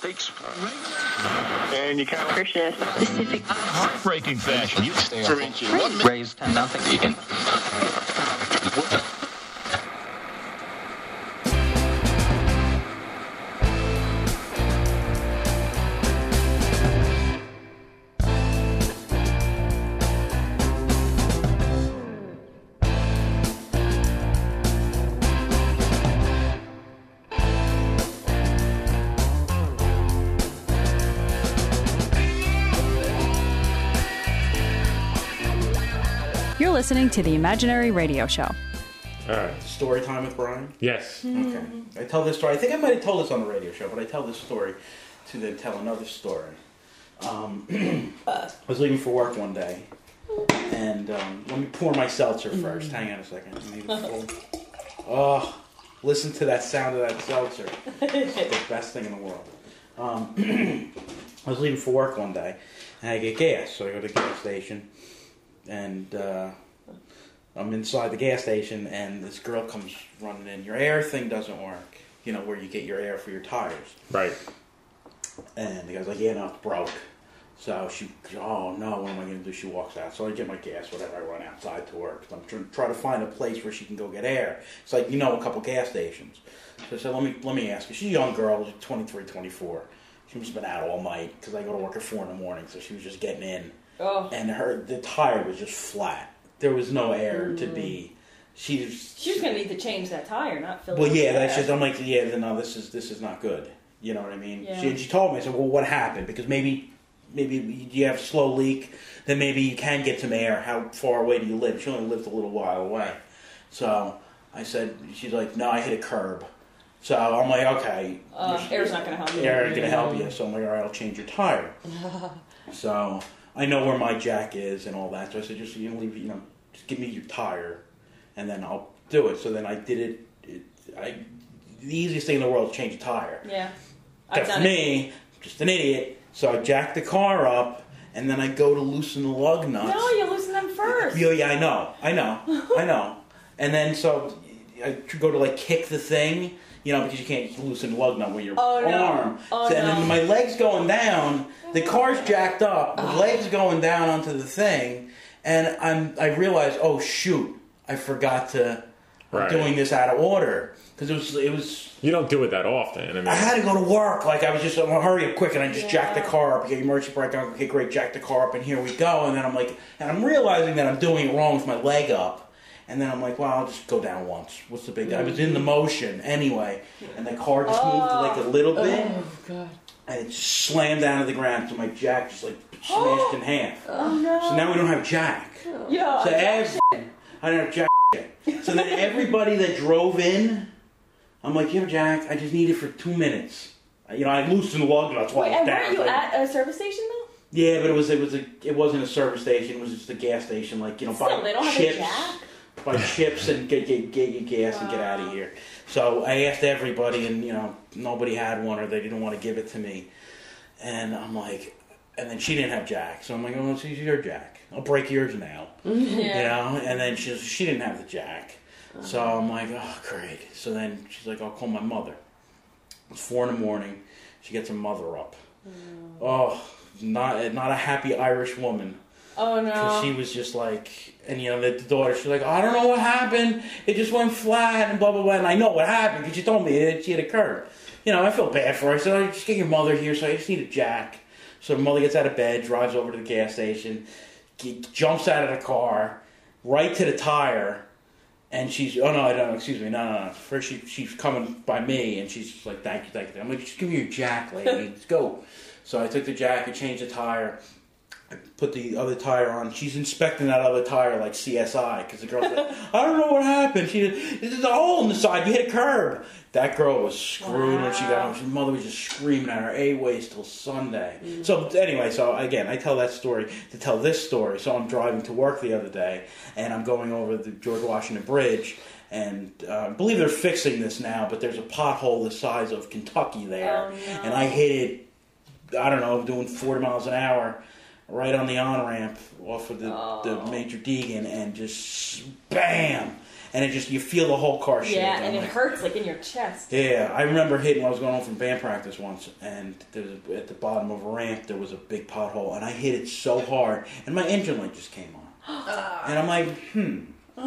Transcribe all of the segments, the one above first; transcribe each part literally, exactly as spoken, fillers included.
takes and you kind of Christian specific heartbreaking fashion. You stay for inches. One minute. raised nothing. You can. You're listening to the Imaginary Radio Show. All right. Story time with Brian? Yes. Okay. I tell this story. I think I might have told this on the radio show, but I tell this story to then tell another story. Um, I was leaving for work one day, and um, let me pour my seltzer first. Hang on a second. I need a full... Oh, listen to that sound of that seltzer. It's the best thing in the world. Um, I was leaving for work one day, and I get gas, so I go to the gas station. And uh, I'm inside the gas station, and this girl comes running in. Your air thing doesn't work. You know, where you get your air for your tires. Right. And the guy's like, yeah, no, it's broke. So she, oh, no, what am I going to do? She walks out. So I get my gas, whatever. I run outside to work. I'm trying to try to find a place where she can go get air. It's like, you know, a couple gas stations. So I said, let me, let me ask her. She's a young girl, like twenty-three, twenty-four. She must have been out all night, because I go to work at four in the morning, so she was just getting in. Oh. And her the tire was just flat. There was no air mm. to be. She was. She was gonna need to change that tire, not fill it. Well, yeah, with that's air. just. I'm like, yeah, no, this is this is not good. You know what I mean? Yeah. She, she told me. I said, well, what happened? Because maybe maybe you have a slow leak. Then maybe you can get some air. How far away do you live? She only lived a little while away. So I said, she's like, no, I hit a curb. So I'm like, okay. Uh, air's not gonna help you. Air ain't gonna help you. So I'm like, all right, I'll change your tire. So. I know where my jack is and all that, so I said, just you know, leave, you know, just give me your tire, and then I'll do it. So then I did it. it I the easiest thing in the world is change a tire. Yeah, I've done me, it. Just an idiot. So I jack the car up, and then I go to loosen the lug nuts. No, you loosen them first. Yeah, yeah, I know, I know, I know. And then so I go to like kick the thing. You know, because you can't loosen the lug nut with your oh, no. arm. Oh, so, and no. then my leg's going down. The car's jacked up. The oh. leg's going down onto the thing, and I'm. I realized, oh shoot, I forgot to. Right. I'm doing this out of order because it was. It was. You don't do it that often. I mean, I had to go to work. Like I was just, I'm hurry up quick, and I just yeah. jacked the car up. Get emergency brake on. Okay, great, jack the car up, and here we go. And then I'm like, and I'm realizing that I'm doing it wrong with my leg up. And then I'm like, well, I'll just go down once. What's the big deal? I was in the motion anyway, and the car just oh. moved like a little bit. Oh, God. And it just slammed down to the ground, so my jack just like smashed in half. Oh, no. So now we don't have jack. Yeah. So as I don't have jack yet. So then everybody that drove in, I'm like, you have jack? I just need it for two minutes. You know, I loosened the lug nuts while Wait, I was and down. weren't you like, at a service station though? Yeah, but it was it was a it wasn't a service station. It was just a gas station, like you know, Still, buy they don't chips. have a jack? Buy chips and get get get your gas wow. and get out of here. So I asked everybody, and you know nobody had one, or they didn't want to give it to me. And I'm like, and then she didn't have jack, so I'm like, oh, it's your jack. I'll break yours now, yeah. you know. And then she she didn't have the jack, so I'm like, oh great. So then she's like, I'll call my mother. It's four in the morning. She gets her mother up. Mm. Oh, not not a happy Irish woman. Oh no! She was just like, and you know, the, the daughter, she's like, I don't know what happened. It just went flat and blah blah blah. And I know what happened because she told me it, she had occurred. You know, I feel bad for her. I said, oh, just get your mother here. So I just need a jack. So her mother gets out of bed, drives over to the gas station, jumps out of the car, right to the tire, and she's, oh no, I don't. Excuse me, no, no, no. First, she she's coming by me, and she's like, thank you, thank you. I'm like, just give me your jack, lady. Let's go. So I took the jack, I changed the tire. I put the other tire on. She's inspecting that other tire like C S I because the girl's like, I don't know what happened. She, there's a hole in the side. You hit a curb. That girl was screwed wow. when she got home. Her mother was just screaming at her a ways till Sunday. Mm-hmm. So anyway, so again, I tell that story to tell this story. So I'm driving to work the other day, and I'm going over the George Washington Bridge, and uh, I believe they're fixing this now, but there's a pothole the size of Kentucky there, oh, no. and I hit it, I don't know, doing forty miles an hour, right on the on-ramp off of the, oh. the Major Deegan, and just bam! and it just, you feel the whole car shake. Yeah, and I'm it like, hurts like in your chest. Yeah, I remember hitting when I was going home from band practice once, and there was a, at the bottom of a ramp, there was a big pothole, and I hit it so hard, and my engine light just came on. And I'm like, hmm.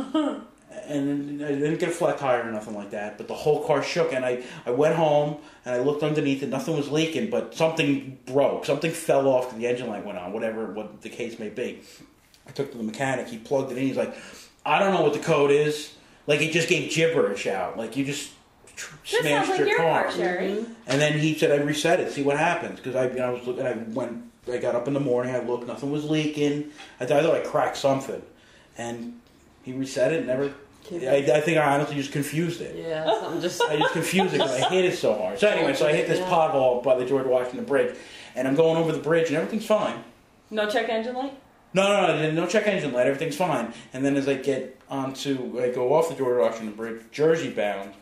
And I didn't get a flat tire or nothing like that, but the whole car shook, and I, I went home, and I looked underneath it, nothing was leaking, but something broke, something fell off, because the engine light went on, whatever what the case may be. I took it to the mechanic, he plugged it in, he's like, I don't know what the code is, like it just gave gibberish out, like you just tr- That smashed sounds like your your car. car, Sherry. And then he said, I reset it, see what happens, because I, you know, I was looking, I went, I got up in the morning, I looked, nothing was leaking, I thought, I thought I cracked something, and he reset it, never... I, I think I honestly just confused it. Yeah, something just... I just confused it because I hit it so hard. So anyway, so I hit this pothole by the George Washington Bridge, and I'm going over the bridge, and everything's fine. No check engine light? No, no, no, no check engine light. Everything's fine. And then as I get onto, I go off the George Washington Bridge, Jersey bound,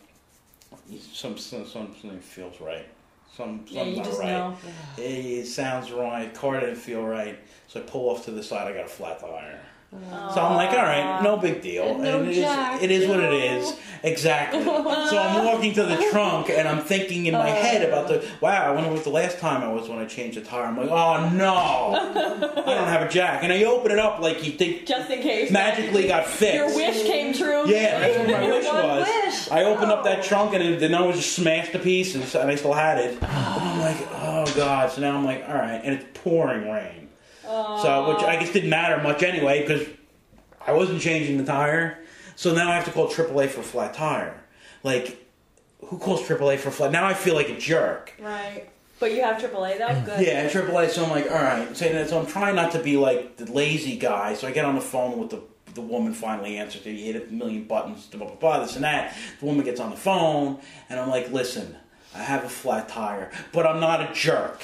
some, some, something feels right. Some, Yeah, something's you not just right. know. It, it sounds right. Car didn't feel right. So I pull off to the side. I got a flat tire. So I'm like, all right, no big deal. No and it, jack, is, it is what no. it is. Exactly. So I'm walking to the trunk, and I'm thinking in my head about the, wow, I wonder what the last time I was when I changed the tire. I'm like, oh, no. I don't have a jack. And I open it up like you think Just in case. magically got fixed. Your wish came true. Yeah, that's what my Your wish one was. wish. I opened up that trunk, and it, then I was just smashed to pieces, and I still had it. And I'm like, oh, God. So now I'm like, all right. And it's pouring rain. So, which I guess didn't matter much anyway, because I wasn't changing the tire, so now I have to call triple A for a flat tire. Like, who calls triple A for a flat? Now I feel like a jerk. Right. But you have triple A though? Good. Yeah, triple A, so I'm like, all right. So, so I'm trying not to be like the lazy guy, so I get on the phone with the the woman finally answers it. You hit a million buttons, blah, blah, blah, this and that. The woman gets on the phone, and I'm like, listen, I have a flat tire, but I'm not a jerk.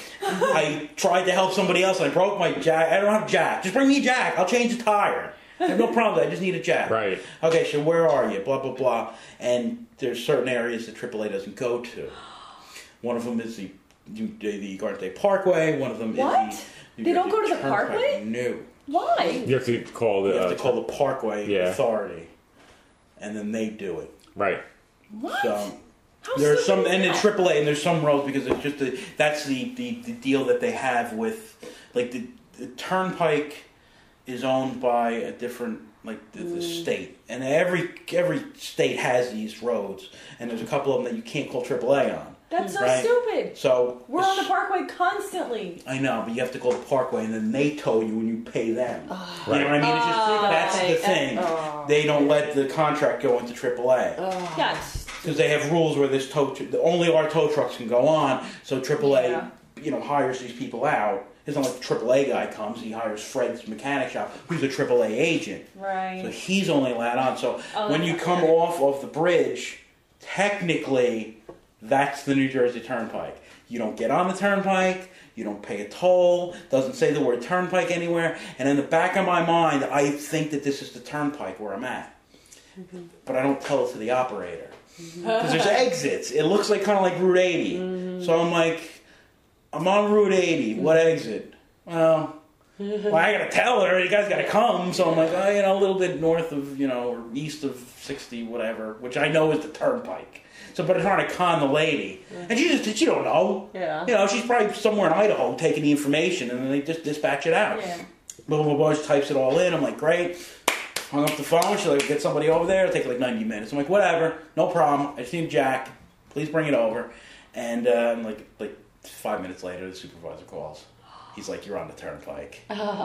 I tried to help somebody else, I broke my jack. I don't have a jack. Just bring me a jack. I'll change the tire. I have no problem. I just need a jack. Right. Okay, so where are you? Blah, blah, blah. And there's certain areas that triple A doesn't go to. One of them is the the Garden State Parkway. One of them What? is the... They don't go to the Turnpike. Parkway? No. Why? You have to call the. You have uh, to call the Parkway Yeah. Authority. And then they do it. Right. What? So... How There's stupid some, is and in that? triple A, and there's some roads because it's just the, that's the, the, the deal that they have with, like the, the Turnpike is owned by a different, like the, the state, and every every state has these roads, and there's a couple of them that you can't call triple A on. That's so right? stupid. So We're on the Parkway constantly. I know, but you have to call the Parkway, and then they tow you when you pay them. You know what I mean? It's just, Oh. that's the thing. They don't let the contract go into triple A. Yes. Because they have rules where this tow, tr- only our tow trucks can go on. So triple A, Yeah. you know, hires these people out. It's not like the triple A guy comes. He hires Fred's mechanic shop, who's a triple A agent. Right. So he's only allowed on. So Oh, when that's you not come fair. off of the bridge, technically, that's the New Jersey Turnpike. You don't get on the Turnpike. You don't pay a toll. Doesn't say the word Turnpike anywhere. And in the back of my mind, I think that this is the Turnpike where I'm at. Mm-hmm. But I don't tell it to the operator. Because there's exits. It looks like kind of like Route eighty. Mm-hmm. So I'm like, I'm on Route eighty. What exit? Well, well, I gotta tell her. You guys gotta come. So I'm like, oh, you know, a little bit north of, you know, or east of sixty, whatever, which I know is the Turnpike. So, but I'm trying to con the lady, and she just, she don't know. Yeah. You know, she's probably somewhere in Idaho taking the information, and then they just dispatch it out. Yeah. Blah blah blah. She types it all in. I'm like, great. Hung up the phone. She's like, get somebody over there. It'll take like ninety minutes. I'm like, whatever, no problem. I just need Jack. Please bring it over. And uh, like like five minutes later, the supervisor calls. He's like, you're on the Turnpike.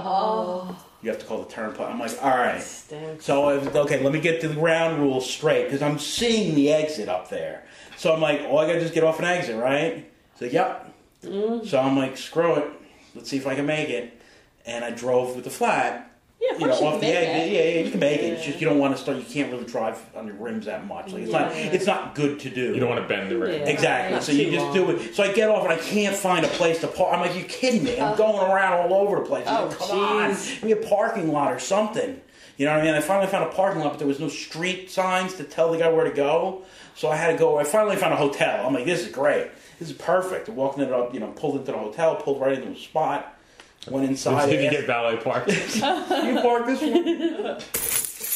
Oh. You have to call the Turnpike. I'm like, all right. Stinks. So, I was- okay, let me get the ground rules straight, because I'm seeing the exit up there. So I'm like, oh, I got to just get off an exit, right? So, yep. Mm. So I'm like, screw it. Let's see if I can make it. And I drove with the flat. Yeah, of You know, course you off can the make exit. it. Yeah, yeah, you can make it. It's just you don't want to start. You can't really drive on your rims that much. Like it's not. It's not good to do. You don't want to bend the rim. Yeah. Exactly. Not So you too just long. do it. So I get off and I can't find a place to park. I'm like, you kidding me? I'm going around all over the place. I'm Oh, like, come on, jeez. give me a parking lot or something. You know what I mean? I finally found a parking lot, but there was no street signs to tell the guy where to go. So I had to go. I finally found a hotel. I'm like, this is great. This is perfect. I walked into it, you know, pulled into the hotel, pulled right into a spot, went inside. Did you asked- get valet parked? you park this one?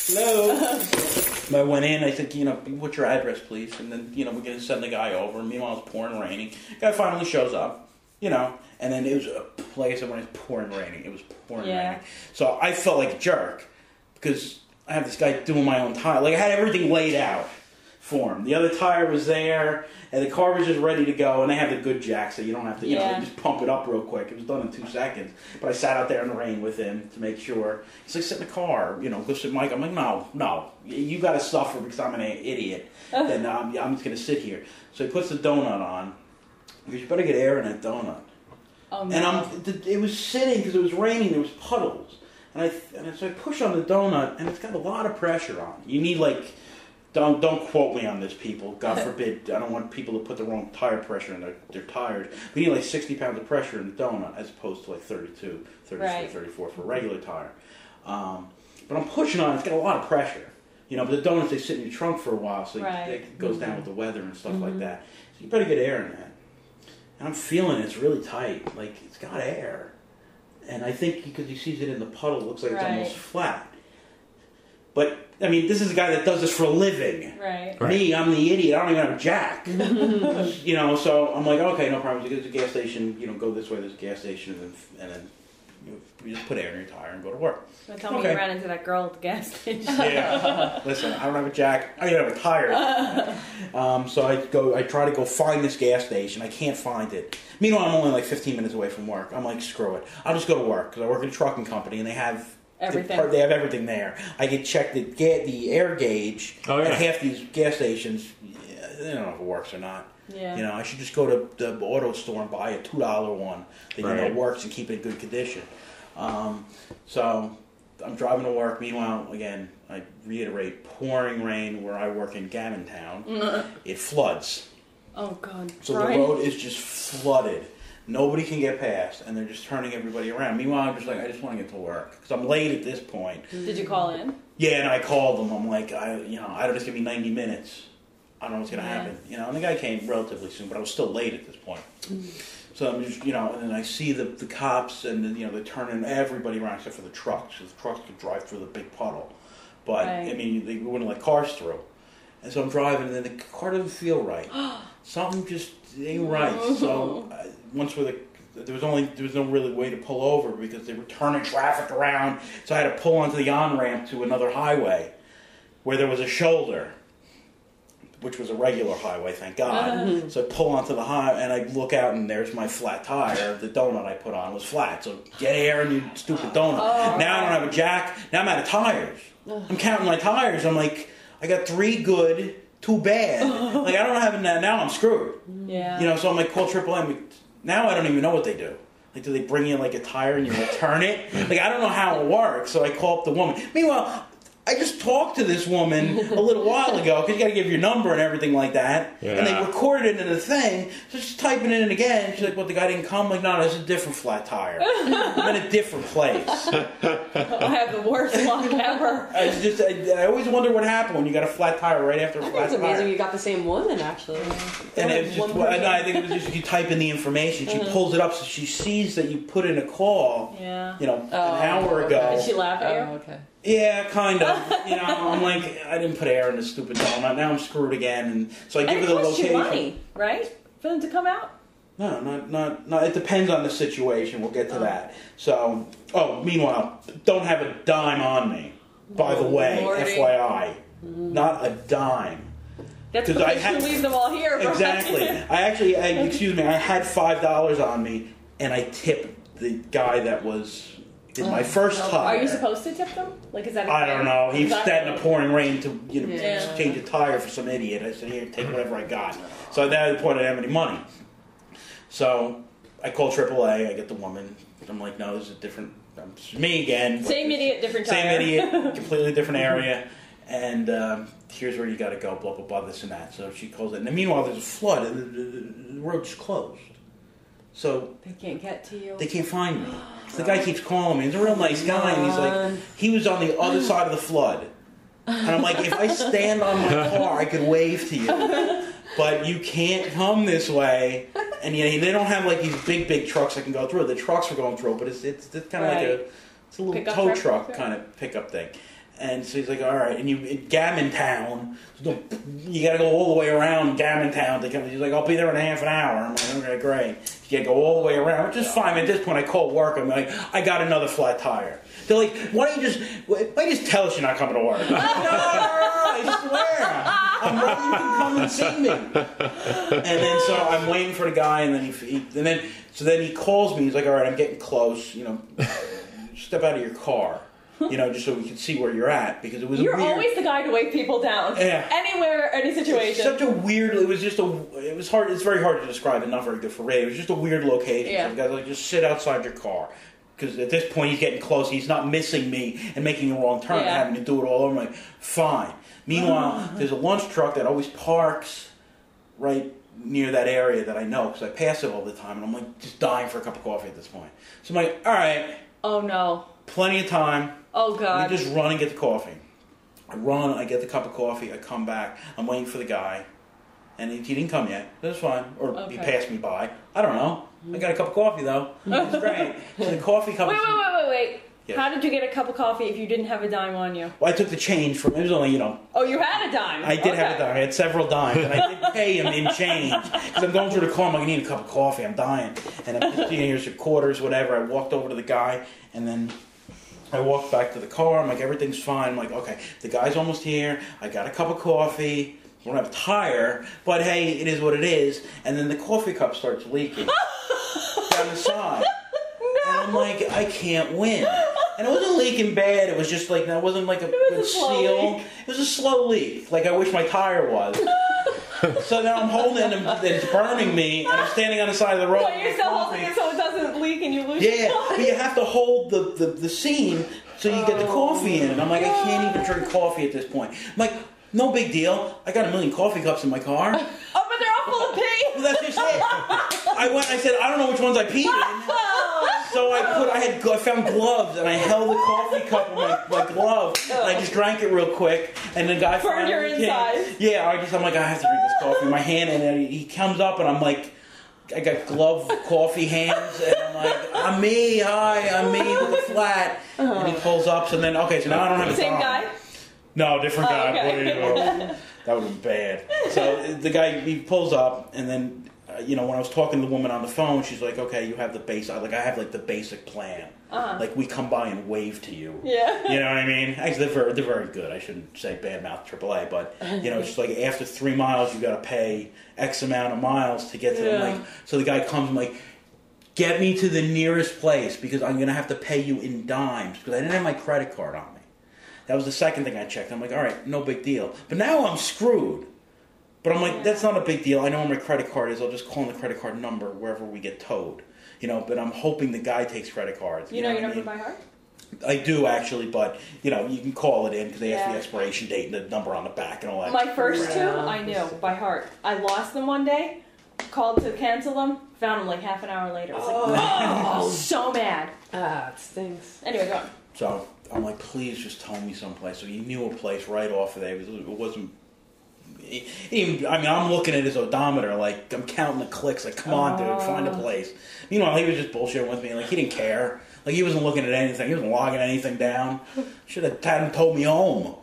hello. I went in, I said, you know, what's your address, please? And then, you know, we're going to send the guy over. And meanwhile, it's pouring raining. Guy finally shows up, you know, and then it was, uh, like I said, when it's pouring raining, it was pouring Yeah. raining. So I felt like a jerk because I have this guy doing my own tire. Like, I had everything laid out for him. The other tire was there, and the car was just ready to go, and they have the good jack, so you don't have to, you Yeah. know, just pump it up real quick. It was done in two seconds. But I sat out there in the rain with him to make sure. He's like, sit in the car, you know, go sit Mike. I'm like, no, no, you got to suffer because I'm an idiot. Then um, I'm just going to sit here. So he puts the donut on. He goes, you better get air in that donut. Oh, no. And I'm, it was sitting because it was raining. There was puddles, and I and so I push on the donut, and it's got a lot of pressure on it. You need like, don't don't quote me on this, people. God forbid. I don't want people to put the wrong tire pressure in their their tires. We need like sixty pounds of pressure in the donut as opposed to like thirty-two, thirty-three, Right. thirty-four for a regular tire. Um, but I'm pushing on it. It's got a lot of pressure. You know, but the donuts they sit in your trunk for a while, so Right. it goes down with the weather and stuff like that. So you better get air in that. And I'm feeling it's really tight. Like, it's got air. And I think because he sees it in the puddle, it looks like it's Right. almost flat. But, I mean, this is a guy that does this for a living. Right. Right. Me, I'm the idiot. I don't even have a jack. You know, so I'm like, okay, no problem. There's a gas station. You know, go this way. There's a gas station. And then, and then you, know, you just put air in your tire and go to work. So tell me Okay. you ran into that girl at the gas station. Yeah. Listen, I don't have a jack. I don't have a tire. Um, so I go. I try to go find this gas station. I can't find it. Meanwhile, I'm only like fifteen minutes away from work. I'm like, screw it. I'll just go to work because I work at a trucking company and they have Everything. They, they have everything there. I can check the ga- the air gauge Oh, yeah. at half these gas stations. Yeah, they don't know if it works or not. Yeah. You know, I should just go to the auto store and buy a two dollar one that you know Right. works and keep it in good condition. Um, so I'm driving to work. Meanwhile, again, I reiterate, pouring rain where I work in Gammon Town. It floods. Oh, God. So Right. the road is just flooded. Nobody can get past, and they're just turning everybody around. Meanwhile, I'm just like, I just want to get to work because I'm late at this point. Did you call in? Yeah, and I called them. I'm like, I, you know, I don't. It's gonna be ninety minutes. I don't know what's gonna Yeah. happen. You know, and the guy came relatively soon, but I was still late at this point. So I'm just, you know, and then I see the the cops, and then you know they're turning everybody around except for the trucks. So the trucks could drive through the big puddle, but Right. I mean, they wouldn't let cars through. And so I'm driving, and then the car doesn't feel right. Something just ain't right. So uh, once we're the there was only there was no really way to pull over because they were turning traffic around. So I had to pull onto the on ramp to another highway where there was a shoulder, which was a regular highway, thank God. So I pull onto the high and I look out and there's my flat tire. The donut I put on was flat. So get air in your stupid donut. Now I don't have a jack. Now I'm out of tires. I'm counting my tires. I'm like, I got three good, two bad. Like I don't have that. Now I'm screwed. Yeah. You know, so I'm like, call triple M. Now I don't even know what they do. Like, do they bring you like a tire and you return it? Like, I don't know how it works. So I call up the woman. Meanwhile, I just talked to this woman a little while ago because you got to give your number and everything like that. Yeah. And they recorded it in the thing. So she's typing it in again. She's like, "Well, the guy didn't come." I'm like, "No, that's a different flat tire. I'm in a different place." I have the worst luck ever. I was just, I, I always wonder what happened when you got a flat tire right after a I think flat it's amazing tire. you got the same woman, actually. And it was just, One well, person. no, I think it was just you type in the information. She pulls it up, so she sees that you put in a call. Yeah. You know, Oh, an hour ago. Did she laugh at Oh, you? okay. Yeah, kind of. You know, I'm like, I didn't put air in this stupid donut. Now I'm screwed again. And so I And give it her the costs you location. money, right? For them to come out? No, not, not, not. It depends on the situation. We'll get to that. So, oh, meanwhile, don't have a dime on me. By the way, Lordy. F Y I, not a dime. That's 'Cause because I you had- leave them all here, right? Exactly. I actually, I, excuse me, I had five dollars on me, and I tipped the guy that was in my first tire. Are you supposed to tip them? Like, is that? I don't know. He Exactly. sat in the pouring rain to you know Yeah. change a tire for some idiot. I said, "Here, take whatever I got." So at that point, I didn't have any money. So I call triple A. I get the woman. I'm like, "No, this is a different. Um, it's me again. Same idiot, different Same tire. idiot. Completely different area." And um, here's where you got to go. Blah blah blah. This and that. So she calls it. And then meanwhile, there's a flood, and the, the, the road's closed. So They can't get to you. they can't find me. The guy keeps calling me. He's a real nice guy, and he's like, he was on the other side of the flood. And I'm like, if I stand on my car, I could wave to you. But you can't come this way. And you know, they don't have like these big, big trucks that can go through. The trucks are going through, but it's it's, it's kind of like Right. a it's a little Pickup tow truck? truck Okay. kind of pickup thing. And so he's like, all right. And you in Gammon Town, you got to go all the way around Gammon Town to come. He's like, I'll be there in a half an hour. I'm like, okay, great. You got to go all the way around, which is fine. At this point, I call work. I'm like, I got another flat tire. They're like, why don't you just, why don't you just tell us you're not coming to work? I'm like, no, no, no, I swear. I'm ready. You can come and see me. And then so I'm waiting for the guy, and then he, he and then so then he calls me. He's like, all right, I'm getting close. You know, step out of your car. You know, just so we can see where you're at, because it was You're a weird, always the guy to wake people down. Yeah. Anywhere, any situation. Such a weird. It was just a. It was hard. It's very hard to describe, and not very good for radio. It was just a weird location. Yeah. So the guy's like, just sit outside your car, because at this point he's getting close. He's not missing me and making a wrong turn, and Yeah. having to do it all over. I'm like, fine. Meanwhile, there's a lunch truck that always parks right near that area that I know, because I pass it all the time, and I'm like just dying for a cup of coffee at this point. So I'm like, all right, Oh no. plenty of time. Oh Let god. me just run and get the coffee. I run, I get the cup of coffee, I come back, I'm waiting for the guy, and he, he didn't come yet. That's fine. Or he Okay. passed me by. I don't know. I got a cup of coffee though. It's great. So the coffee comes. Wait, wait, wait, wait, wait. Yes. How did you get a cup of coffee if you didn't have a dime on you? Well, I took the change from. It was only, you know. Oh, you had a dime. I did Okay. have a dime. I had several dimes, and I did pay him in change because I'm going through the car. I'm like, I need a cup of coffee. I'm dying, and I'm just, you know, here's your quarters, whatever. I walked over to the guy, and then I walked back to the car. I'm like, everything's fine. I'm like, okay, the guy's almost here. I got a cup of coffee. I don't have a tire, but hey, it is what it is. And then the coffee cup starts leaking down the side. No. And I'm like, I can't win. And it wasn't leaking bad. It was just like, that wasn't like a was good a slow seal. leak. It was a slow leak, like I wish my tire was. So now I'm holding it and it's burning me, and I'm standing on the side of the road. But you're with still my holding coffee. it so it doesn't leak and you lose Yeah, your but you have to hold the, the, the seam so you get the coffee in. And I'm like, I can't even drink coffee at this point. I'm like, no big deal. I got a million coffee cups in my car. Oh, but they're all full of pee. Well, that's just it. I went. I said, I don't know which ones I peed in. So I put. I had. I found gloves and I held the coffee cup in my, my glove. And I just drank it real quick. And the guy Burned your finally came. insides. Yeah. I just. I'm like, I have to drink this coffee. My hand, and then he comes up, and I'm like, I got glove coffee hands, and I'm like, I'm me. Hi, I'm me with the flat. And he pulls up. So then, okay. So now I don't have a Same dime. guy? No, different Oh, guy. okay. Boy, that would have been bad. So the guy, he pulls up, and then, uh, you know, when I was talking to the woman on the phone, she's like, okay, you have the base. Like, I have, like, the basic plan. Uh-huh. Like, we come by and wave to you. Yeah. You know what I mean? Actually, they're very, they're very good. I shouldn't say bad mouth triple A, but, you know, it's just like after three miles, you got to pay X amount of miles to get to them. Yeah. Like, so the guy comes and, like, get me to the nearest place because I'm going to have to pay you in dimes because I didn't have my credit card on me. That was the second thing I checked. I'm like, all right, no big deal. But now I'm screwed. But I'm like, that's not a big deal. I know where my credit card is. I'll just call in the credit card number wherever we get towed. You know, but I'm hoping the guy takes credit cards. You know your what I number mean? by heart? I do, actually, but, you know, you can call it in because they ask Yeah. the expiration date and the number on the back and all that. My first two, Yeah. I knew by heart. I lost them one day, called to cancel them, found them like half an hour later. I was like, oh, so mad. Ah, it stinks. Anyway, go on. So I'm like, please just tell me someplace. So he knew a place right off of there. It, was, it wasn't. He, he, I mean, I'm looking at his odometer, like I'm counting the clicks. Like, come on, dude, find a place. Meanwhile, he was just bullshitting with me. Like, he didn't care. Like, he wasn't looking at anything. He wasn't logging anything down. Should have had him told me home.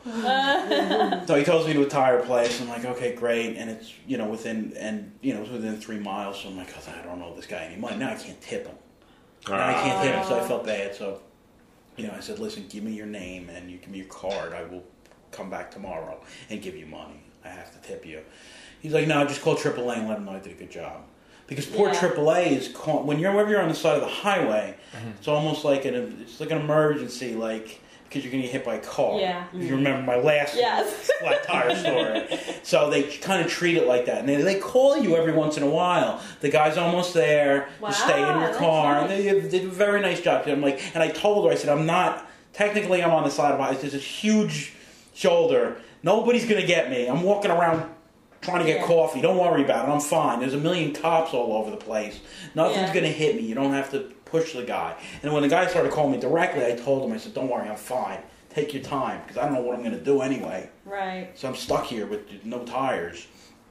So he tells me to a tire place. I'm like, okay, great. And it's, you know, within and you know, it's within three miles. So I'm like, oh, I don't know this guy any money. Now I can't tip him. Now I can't tip him. So I felt bad. So. You know, I said, listen, give me your name and you give me your card. I will come back tomorrow and give you money. I have to tip you. He's like, no, just call triple A and let them know I did a good job. Because poor Yeah. triple A is, call, when you're, whenever you're on the side of the highway, it's almost like an, it's like an emergency, like, because you're going to get hit by a car. Yeah. If you remember my last Yes. flat tire story. So they kind of treat it like that. And they, they call you every once in a while. The guy's almost there. Wow, Just stay in your that's car. nice. They, they did a very nice job. I'm like, and I told her, I said, I'm not, technically I'm on the side of my, there's this huge shoulder. Nobody's going to get me. I'm walking around trying to get Yeah. coffee. Don't worry about it. I'm fine. There's a million cops all over the place. Nothing's Yeah. going to hit me. You don't have to push the guy. And when the guy started calling me directly, I told him, I said, don't worry, I'm fine. Take your time, because I don't know what I'm going to do anyway. Right. So I'm stuck here with no tires.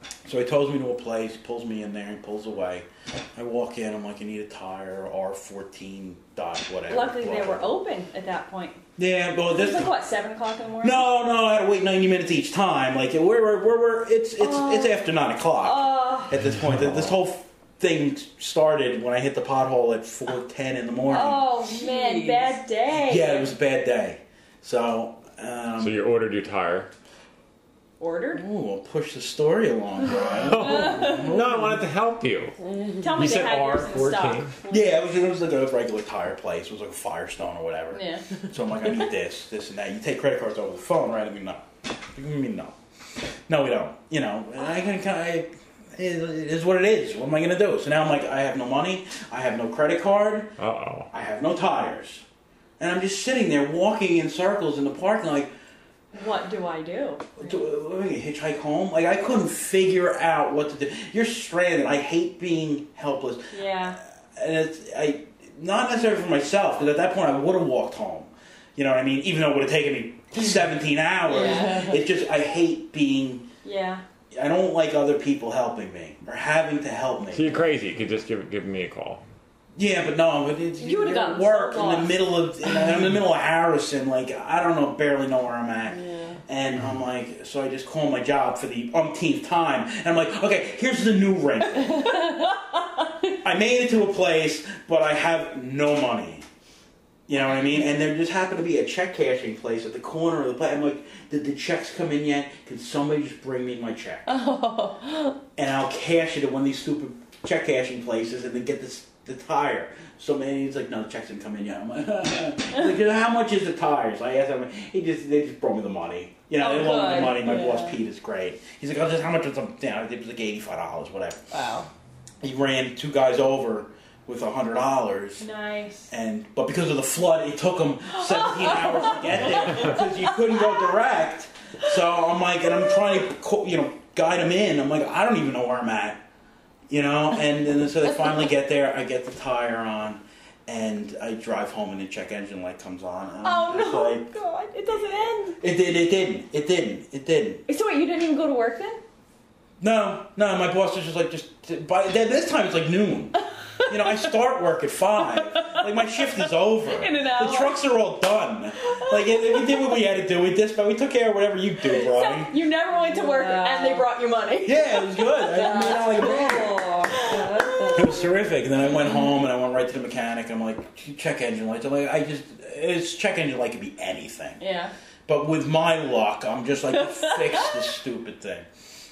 So he tows me to a place, pulls me in there, and pulls away. I walk in, I'm like, I need a tire, R fourteen dot whatever. Luckily, they were whatever. open at that point. Yeah, well, It was this. like what, seven o'clock in the morning? No, no, I had to wait ninety minutes each time. Like we're we're we're, we're it's it's Oh. it's after nine o'clock Oh. at this point. This whole thing started when I hit the pothole at four ten in the morning. Oh man, bad day. Yeah, it was a bad day. So. Um, So you ordered your tire. Ordered? Ooh, I'll push the story along, Brian. No, I wanted to help you. Tell me You they said had R yours in fourteen. stock. Yeah, it was, it was like a regular tire place. It was like a Firestone or whatever. Yeah. So I'm like, I need this, this, and that. You take credit cards over the phone, right? I mean, no. I mean, no. No, we don't. You know, and I can kind of. It is what it is. What am I going to do? So now I'm like, I have no money. I have no credit card. Uh oh. I have no tires. And I'm just sitting there walking in circles in the parking lot, like, What do I do? do, what, hitchhike home? Like, I couldn't figure out what to do. You're stranded. I hate being helpless. Yeah. And it's, I, not necessarily for myself, because at that point I would have walked home. You know what I mean? Even though it would have taken me seventeen hours. Yeah. It's just, I hate being, Yeah. I don't like other people helping me or having to help me. So you're crazy. You could just give give me a call. Yeah, but no, but it's, You would've you're at gotten work so in the lost. middle of, in the, in the middle of Harrison, like, I don't know, barely know where I'm at. Yeah. And I'm like, so I just call my job for the umpteenth time, and I'm like, okay, here's the new wrinkle. I made it to a place, but I have no money. You know what I mean? And there just happened to be a check cashing place at the corner of the place. I'm like, did the checks come in yet? Can somebody just bring me my check? Oh. And I'll cash it at one of these stupid check cashing places and then get this the tire. So man, he's like, no, the checks didn't come in yet. I'm like, he's like, how much is the tires? I asked him. He just they just brought me the money. You know, Oh, they loaned me the good. money. My Yeah. boss Pete is great. He's like, oh, this, how much was the? You know, it was like eighty-five dollars, whatever. Wow. He ran two guys over with a hundred dollars. Nice. And but because of the flood, it took them seventeen hours to get there because you couldn't go direct. So I'm like, and I'm trying to, co- you know, guide them in. I'm like, I don't even know where I'm at, you know. And then so they finally get there. I get the tire on, and I drive home, and the check engine light comes on. And I'm Oh just no, like, God! It doesn't end. it did. It didn't. It didn't. It didn't. So wait, you didn't even go to work then? No, no. My boss was just like, just by then this time it's like noon. You know, I start work at five. Like my shift is over. In an hour. The trucks are all done. Like it, we did what we had to do. We dispatched. We took care of whatever you do, So Brian. you never went to work Wow. and they brought you money. Yeah, it was good. I made out like a man. Oh, It was terrific. And then I went home and I went right to the mechanic. I'm like, check engine lights. I'm like, I just, it's check engine light could be anything. Yeah. But with my luck, I'm just like, fix this stupid thing.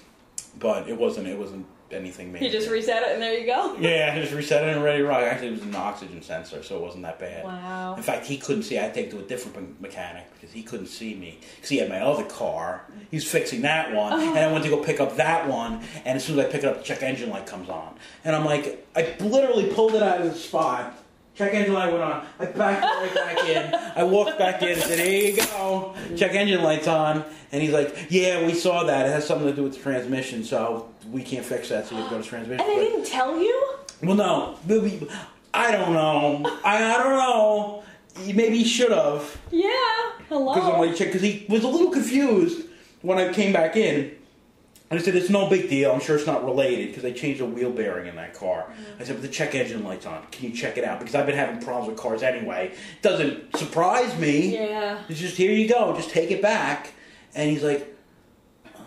But it wasn't. It wasn't anything major. You just reset it and there you go. Yeah, I just reset it and ready to rock. Actually, it was an oxygen sensor, so it wasn't that bad. Wow. In fact, he couldn't see. I had to take it to a different me- mechanic because he couldn't see me. Because he had my other car. He was fixing that one. And I went to go pick up that one. And as soon as I pick it up, the check engine light comes on. And I'm like, I literally pulled it out of the spot. Check engine light went on. I backed right back in. I walked back in and said, here you go. Check engine light's on. And he's like, yeah, we saw that. It has something to do with the transmission, so we can't fix that, so you have to go to transmission. And they didn't tell you? Well, no. Maybe, I don't know. I, I don't know. Maybe he should have. Yeah. Hello. Because I'm like, because he was a little confused when I came back in. And I said, it's no big deal. I'm sure it's not related because they changed a wheel bearing in that car. I said, but the check engine light's on. Can you check it out? Because I've been having problems with cars anyway. It doesn't surprise me. Yeah. It's just, here you go. Just take it back. And he's like, uh,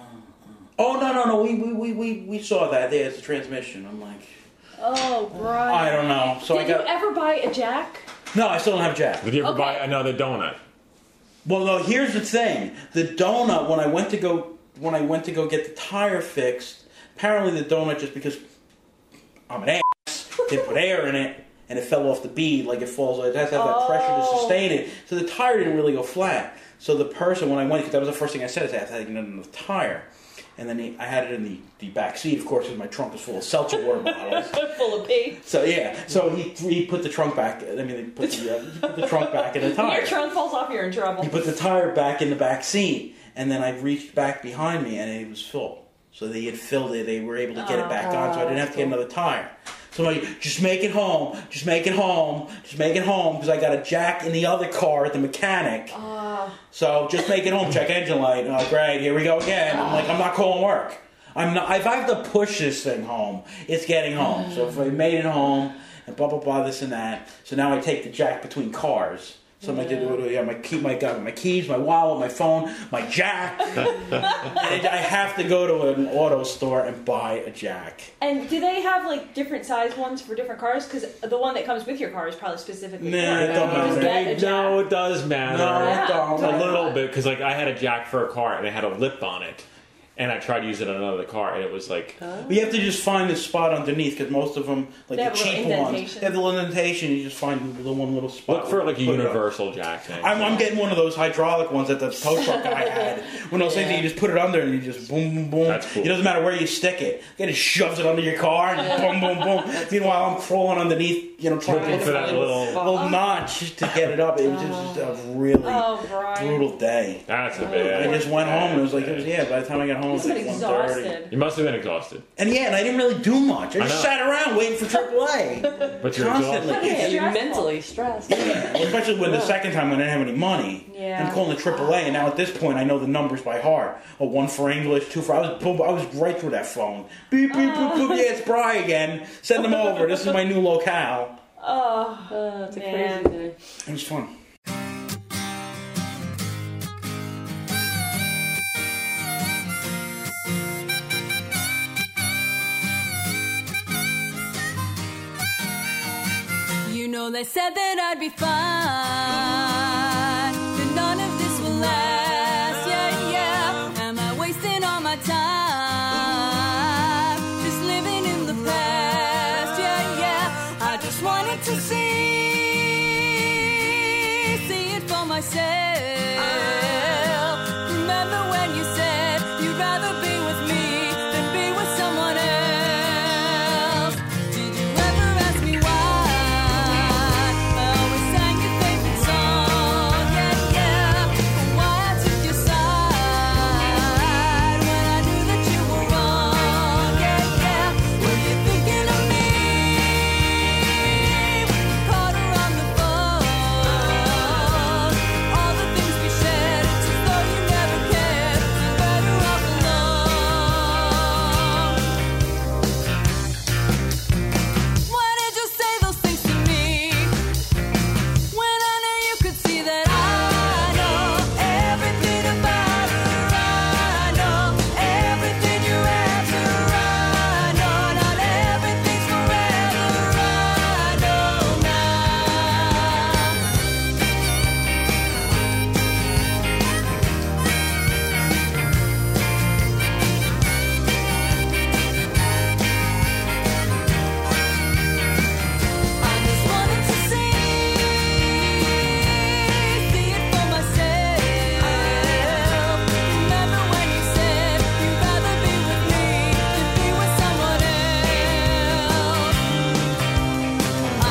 oh, no, no, no. We, we, we, we, we saw that. There's the transmission. I'm like, Oh, right. I don't know. So Did I got. you ever buy a jack? No, I still don't have a jack. Did you ever Okay. buy another donut? Well, no. Here's the thing: the donut. When I went to go, when I went to go get the tire fixed, apparently the donut, just because I'm an ass, didn't put air in it, and it fell off the bead like it falls. It has to have that pressure to Oh. sustain it. So the tire didn't really go flat. So the person, when I went, because that was the first thing I said, is I had to get another tire. And then he, I had it in the, the back seat, of course, because my trunk was full of seltzer water bottles. Full of pee. So yeah, so he he put the trunk back. I mean, he put the, uh, he put the trunk back in the tire. Your trunk falls off, you're in trouble. He put the tire back in the back seat, and then I reached back behind me, and it was full. So they had filled it. They were able to get it back on, so I didn't have to get another tire. So I'm like, just make it home, just make it home, just make it home, because I got a jack in the other car at the mechanic. Uh, So just make it home, check engine light. Oh, great, here we go again. I'm like, I'm not calling work. I'm not. If I have to push this thing home, it's getting home. So if I made it home and blah blah blah this and that, so now I take the jack between cars. So I'm like, yeah, my key, my got my keys, my wallet, my phone, my jack. And I have to go to an auto store and buy a jack. And do they have like different size ones for different cars? Because the one that comes with your car is probably specifically Nah, for it don't You just matter. get a jack. No, it does matter. No, it don't. A little bit, because like I had a jack for a car and it had a lip on it, and I tried to use it on another car, and it was like, But you have to just find the spot underneath because most of them, like They the have a little cheap ones, indentation. they have the little indentation. You just find the one little spot. look for like a Put it up. universal jack thing. I'm, I'm getting one of those hydraulic ones that the tow truck guy had. One of those things that you just put it under and you just boom, boom, boom. That's cool. It doesn't matter where you stick it. It just shoves it under your car and just boom, boom, boom. Meanwhile, I'm crawling underneath, you know, trying to Looking look for that little- little notch to get it up. It was just a really Oh, Brian. brutal day. That's a I bad. just went home and it was like, it was, yeah, by the time I got home, it was He's like been one thirty. exhausted. You must have been exhausted, And yeah, and I didn't really do much. I just I know. sat around waiting for triple A. but you're Constantly. exhausted. Yeah, You're stressful. mentally stressed. Yeah, especially when the second time when I didn't have any money. Yeah. I'm calling the triple A, and now at this point I know the numbers by heart. Oh, one for English, two for. I was boom, I was right through that phone. Beep beep boop boop. Yeah, it's Bry again. Send them over. This is my new locale. Oh, Uh, it's a Man. crazy day. It was fun. You know they said that I'd be fine, that none of this will last, yeah, yeah. Am I wasting all my time, just living in the past, yeah, yeah. I just wanted to see, see it for myself. Remember when you said you'd rather be with me than be with someone else? Did you ever ask me why? I always sang your favorite song, yeah, yeah. Why I took your side when I knew that you were wrong, yeah, yeah. Were you thinking of me? Caught her on the phone. All the things we said, it's as though you never cared. You're better off alone. Why did you say those things to me when I knew you could see that I know everything about her? I know everything you're after. I know not everything's forever. I know now. I just wanted to see, see it for myself. Remember when you said you'd rather be with me than be with someone else? I,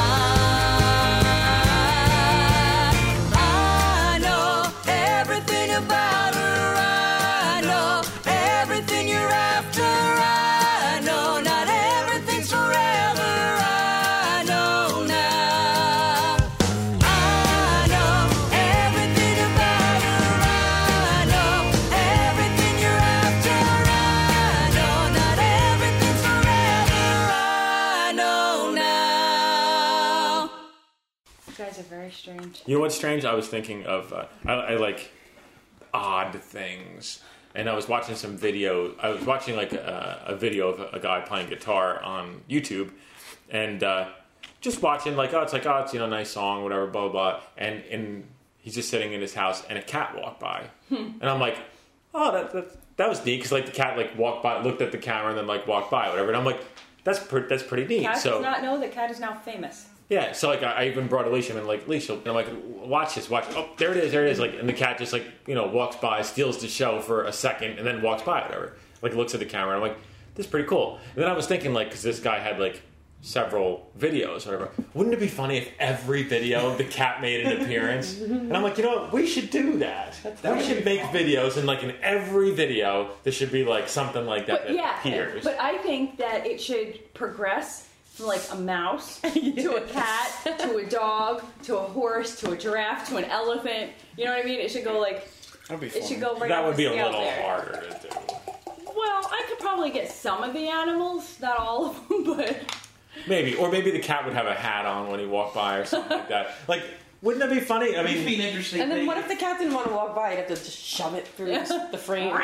I know everything about her. I know everything you're after. I know not everything's forever. I know now. I know everything about her. I know everything you're after. I know not everything's forever. I know now. you guys are very strange. You know what's strange? I was thinking of uh, I, I like odd things, and I was watching some video. I was watching like a, a video of a, a guy playing guitar on YouTube, and uh, just watching like oh, it's like oh, it's you know, a nice song, whatever, blah blah blah, and and he's just sitting in his house, and a cat walked by, and I'm like, oh, that that, that was neat because like the cat like walked by, looked at the camera, and then like walked by, whatever, and I'm like, that's pre- that's pretty neat. Cat so does not know that Cat is now famous. yeah, so like I, I even brought Alicia and like Alicia, and I'm like, watch this, watch. Oh, there it is, there it is. Like, and the cat just like you know walks by, steals the show for a second, and then walks by, whatever. Like looks at the camera, and I'm like, this is pretty cool. And then I was thinking like, because this guy had like several videos, whatever. Wouldn't it be funny if every video the cat made an appearance? And I'm like, you know what? We should do that. We should make videos, and like in every video, there should be like something like that But that yeah, appears. but I think that it should progress from like a mouse to a cat to a dog to a horse to a giraffe to an elephant. You know what I mean? It should go like That'd be it fun. should go right. that up would the be a scale little there. harder to do. Well, I could probably get some of the animals, not all of them, but Maybe, or maybe the cat would have a hat on when he walked by or something like that. Like, wouldn't that be funny? I It'd mean, be an interesting And then thing. what if the cat didn't want to walk by? You'd have to just shove it through the frame.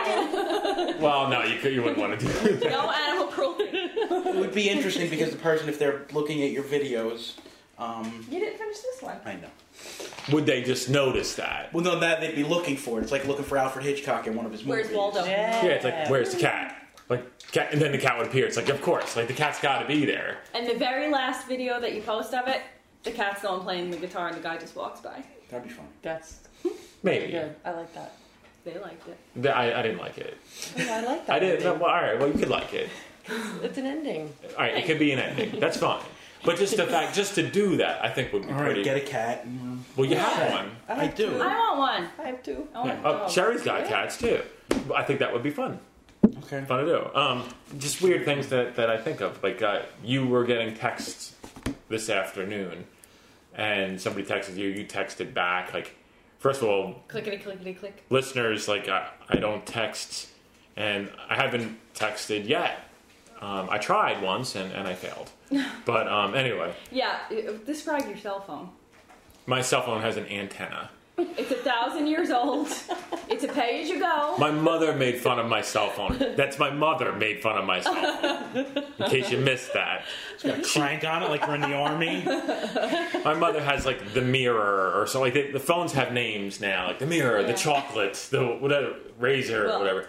well, no, you could, you wouldn't want to do that. no animal cruelty. It would be interesting because the person, if they're looking at your videos, um, You didn't finish this one. I know. Would they just notice that? Well, no, that they'd be looking for it. It's like looking for Alfred Hitchcock in one of his movies. Where's Waldo? Yeah, it's like, where's the cat? Like, cat, and then the cat would appear. It's like, of course, like the cat's got to be there. And the very last video that you post of it, the cat's going playing the guitar and the guy just walks by. That'd be fun. That's Maybe. good. I like that. They liked it. The- I, I didn't like it. Yeah, I like that. I didn't. ending. Well, all right. Well, you could like it. It's an ending. All right, it could be an ending. That's fine. But just the fact, just to do that, I think would be All right, pretty. get a cat. and- Well, you have one. I, I like do. two. I want one. I have two. I want Yeah. a Oh, dog. Sherry's got cats too. I think that would be fun. Okay. Fun to do. Um, just weird things that, that I think of. Like uh, you were getting texts this afternoon, and somebody texted you. You texted back. Like, first of all, Clickety clickety click. listeners, like I, I don't text, and I haven't texted yet. Um, I tried once and, and I failed. But um, anyway, Yeah, uh, describe your cell phone. my cell phone has an antenna. It's a thousand years old. It's a pay as you go. My mother made fun of my cell phone. That's my mother made fun of my cell phone. In case you missed that. Got a crank on it like we're in the army. My mother has like the mirror or something. Like the, the phones have names now, like the mirror, Yeah. the chocolate, the whatever razor, Well- whatever.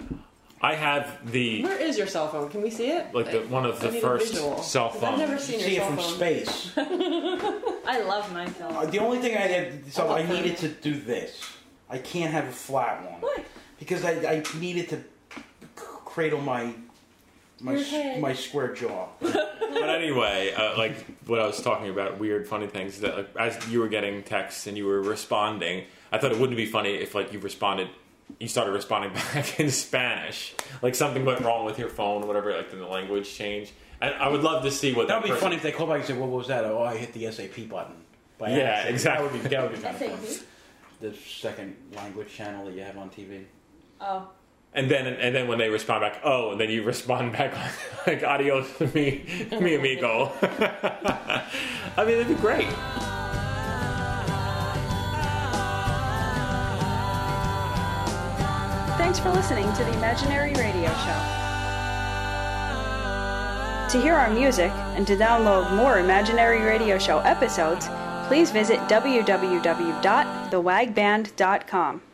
I have the Where is your cell phone? Can we see it? like the one of I the need a first visual. cell 'Cause phones. I've never seen your See it cell from phone. space. I love my cell Uh, phone. the only thing I had, so Oh, I okay. needed to do this. I can't have a flat one. Why? Because I, I needed to c- cradle my my Your s- head. my square jaw. But anyway, uh, like what I was talking about, weird, funny things that like, as you were getting texts and you were responding, I thought it wouldn't be funny if like you responded, you started responding back in Spanish, like something went wrong with your phone or whatever, like the language changed. And I would love to see what That that would be person- funny if they call back and say, "What was that?" Oh, I hit the S A P button. By Yeah, accident. exactly. That would be that would be kind of S A fun. P? The second language channel that you have on T V. Oh. And then and then when they respond back, oh, and then you respond back like adios mi mi amigo. I mean, it'd be great. Thanks for listening to the Imaginary Radio Show. To hear our music and to download more Imaginary Radio Show episodes, please visit w w w dot the wag band dot com.